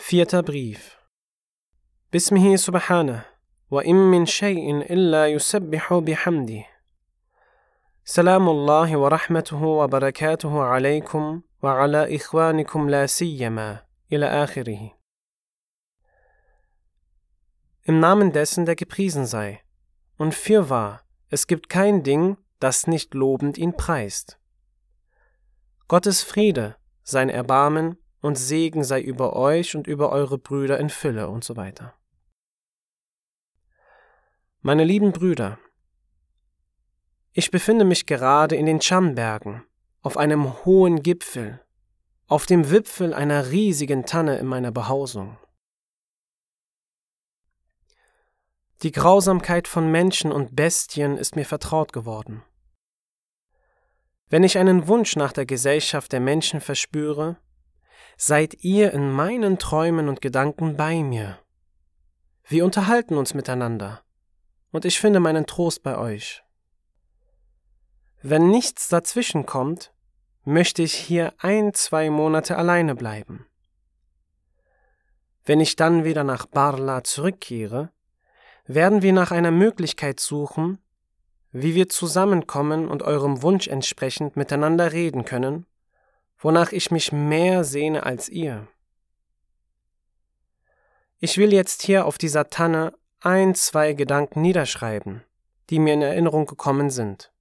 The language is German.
4. Brief. Bismihi subhanah, wa im min shay'in illa yusabbihu bihamdih. Salamullahi wa rahmatuhu wa barakatuhu alaykum wa ala ikhwanikum la siyama, ila akhirih. Im Namen dessen, der gepriesen sei. Und fürwahr, es gibt kein Ding, das nicht lobend ihn preist. Gottes Friede, sein Erbarmen und Segen sei über euch und über eure Brüder in Fülle und so weiter. Meine lieben Brüder, ich befinde mich gerade in den Tschambergen, auf einem hohen Gipfel, auf dem Wipfel einer riesigen Tanne in meiner Behausung. Die Grausamkeit von Menschen und Bestien ist mir vertraut geworden. Wenn ich einen Wunsch nach der Gesellschaft der Menschen verspüre, seid ihr in meinen Träumen und Gedanken bei mir. Wir unterhalten uns miteinander, und ich finde meinen Trost bei euch. Wenn nichts dazwischen kommt, möchte ich hier 1-2 Monate alleine bleiben. Wenn ich dann wieder nach Barla zurückkehre, werden wir nach einer Möglichkeit suchen, wie wir zusammenkommen und eurem Wunsch entsprechend miteinander reden können, wonach ich mich mehr sehne als ihr. Ich will jetzt hier auf dieser Tanne 1-2 Gedanken niederschreiben, die mir in Erinnerung gekommen sind.